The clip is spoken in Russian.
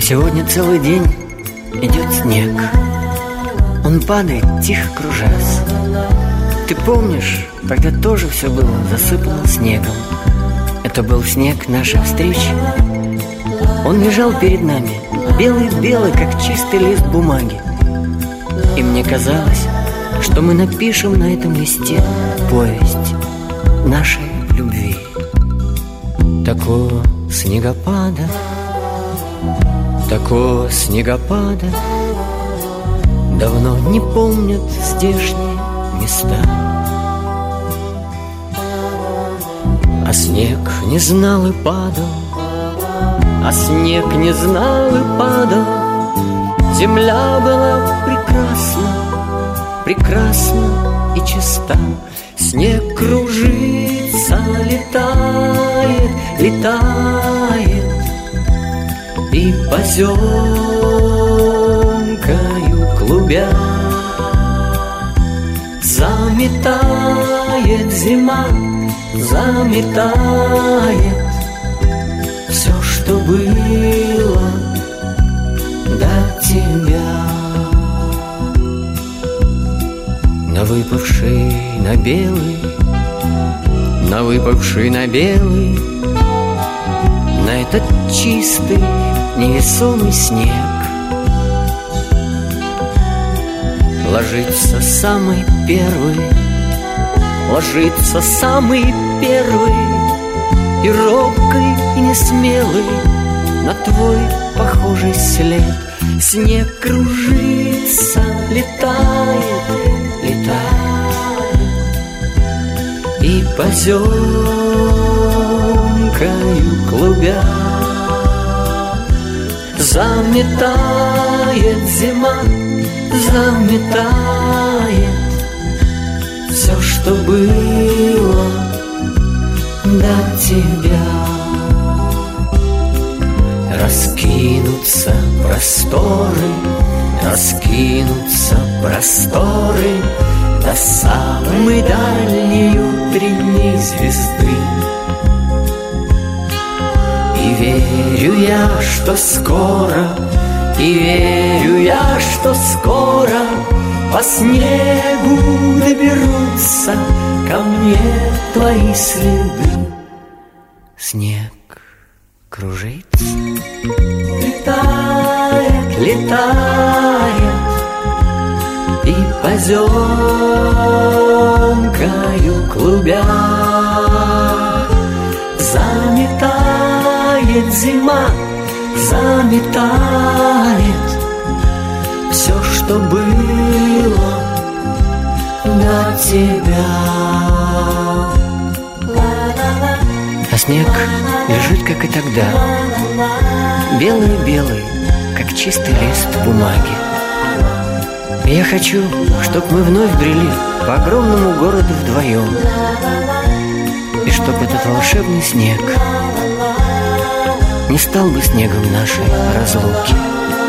Сегодня целый день идет снег. Он падает, тихо кружась. Ты помнишь, тогда тоже все было засыпано снегом. Это был снег нашей встречи. Он лежал перед нами, белый-белый, как чистый лист бумаги. И мне казалось, что мы напишем на этом листе повесть нашей любви. Такого снегопада давно не помнят здешние места. А снег не знал и падал, Земля была прекрасна и чиста. Снег кружится, летает и поземкою клубя заметает зима, заметает все, что было до тебя. На выпавший на белый, на этот чистый невесомый снег ложится самый первый, и робкий, и несмелый на твой похожий след. Снег кружится, летает и поземкою клубя заметает зима, заметает все, что было до тебя. Раскинутся просторы до самой дальней утренней звезды. И верю я, что скоро по снегу доберутся ко мне твои следы. Снег кружится, летает и поземкою клубя заметает зима, заметает все, что было до тебя. А снег лежит, как и тогда, белый-белый, как чистый лист бумаги. И я хочу, чтоб мы вновь брели по огромному городу вдвоем, и чтоб этот волшебный снег не стал бы снегом нашей разлуки.